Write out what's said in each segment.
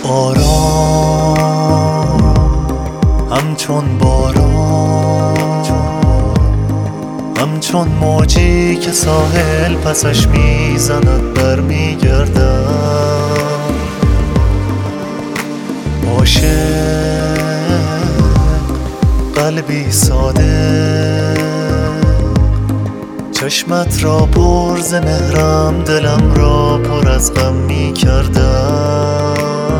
آرام همچون باران، همچون موجی که ساحل پسش میزند برمیگردم. عاشق قلبی ساده، چشمت را پر ز مهرم دلم را پر از غم میکردم.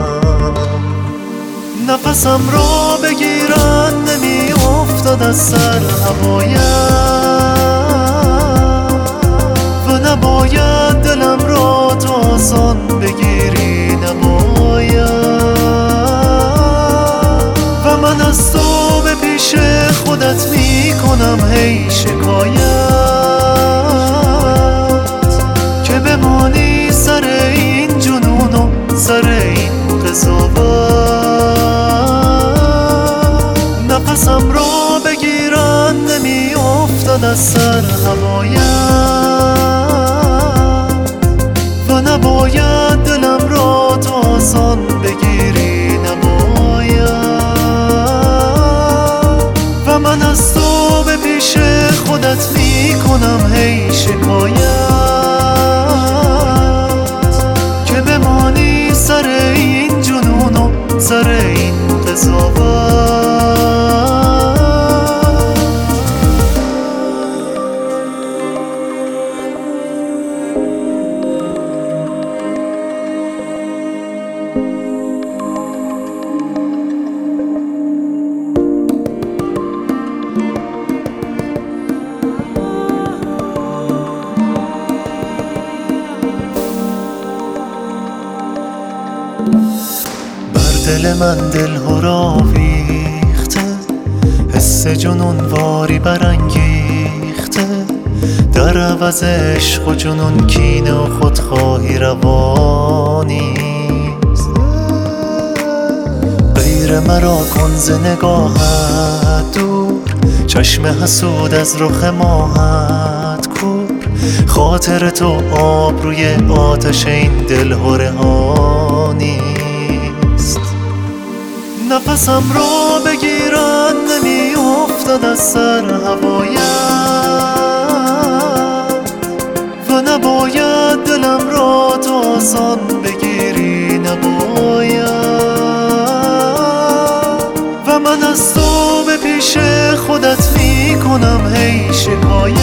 نفسم را بگیرن نمی افتاد از سر هوایم و نباید دلم را تو آسان بگیری، نباید. و من از تو به پیش خودت می کنم هی شکایت که بمانی سر این جنون و سر این قضاوت. نفسم را بگیرن نمی افتاد از سر هوایم و نباید دلم را تو آسان بگیری، نباید. و من از تو به پیش خودت می کنم هی شکایت که بمانی سر این جنون و سر این قضاوت. دل من دل هراویخته، حس جنون واری برانگیخته. در عوض عشق و جنون کینه و خودخواهی روانیست. غیر مرا کن ز نگاهت دور، چشم حسود از رخ ماهت کور. خاطر تو آب روی آتش این دل هرهانی. نفسم را بگیرن نمی افتاد از سر هوایم و نباید دلم را تو آسان بگیری، نباید. و من از تو به پیش خودت می کنم هی شکایت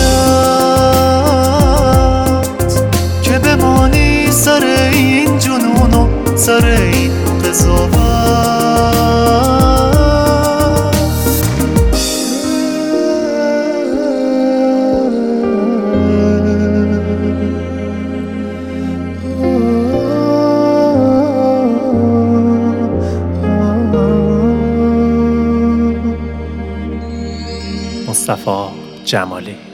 که بمانی سر این جنون و سر این قضاوت. مصطفی جمالی.